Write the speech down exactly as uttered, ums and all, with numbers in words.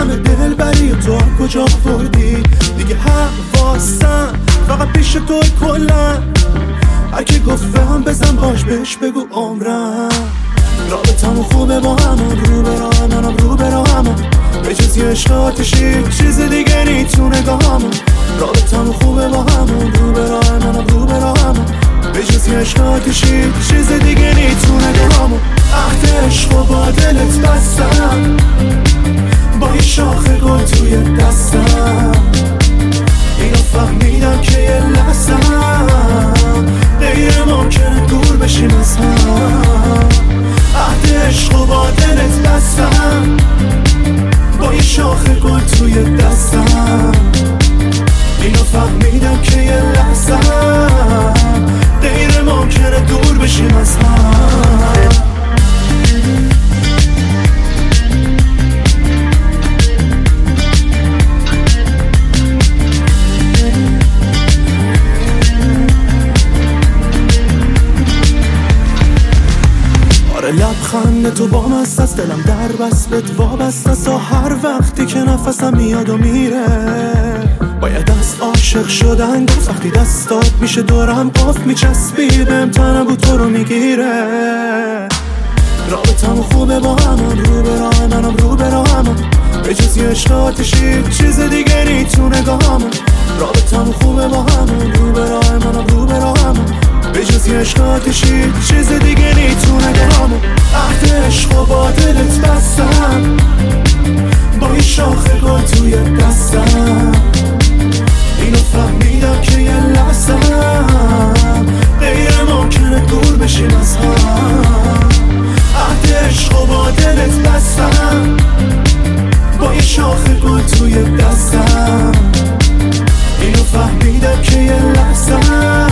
همه دل بری و تو کجا خوردی دیگه حواسم فقط پیش توی کلن هر کی گفتم بزن باش بهش بگو عمرم رابطمون خوبه با همون رو به راه منم رو به راه همون به جز یه عشق آتشی چیز دیگه نی تو نگاهمون رابطمون خوبه با همون رو به راه منم رو به راه همون به جز یه عشق آتشی چیز دیگه نی تو نگاهمون عهد عشق و با دلت بستم با یه شاخه گل توی دستم اینو فهمیدم که یه لحظم غیر ممکنه دور بشیم از هم عهد عشق و با دلت بستم با یه شاخه گل توی دستم اینو فهمیدم که یه لحظم غیر ممکنه دور بشیم از هم لبخند تو با مست است دلم در بسلت وابست است تا هر وقتی که نفسم میاد و میره باید از عاشق شدن گفت وقتی دستات میشه دورم قف میچسبی بهم تنم بود تو رو میگیره رابطمون خوبه با همون رو به راه منم رو به راه همون به جز یه عشق آتشی چیز دیگه نی تو نگاهمون رابطمون خوبه با همون رو به راه منم رو به راه همون به جز یه عشق آتشی چیز دیگه نی تو نگاهمون عهد عشق و با دلت بستم با یه شاخه گل توی دستم اینو فهمیدم که یه لحظم غیر ممکنه دور بشیم از هم عهد عشق و با دلت بستم با یه شاخه گل توی دستم اینو فهمیدم که یه لحظم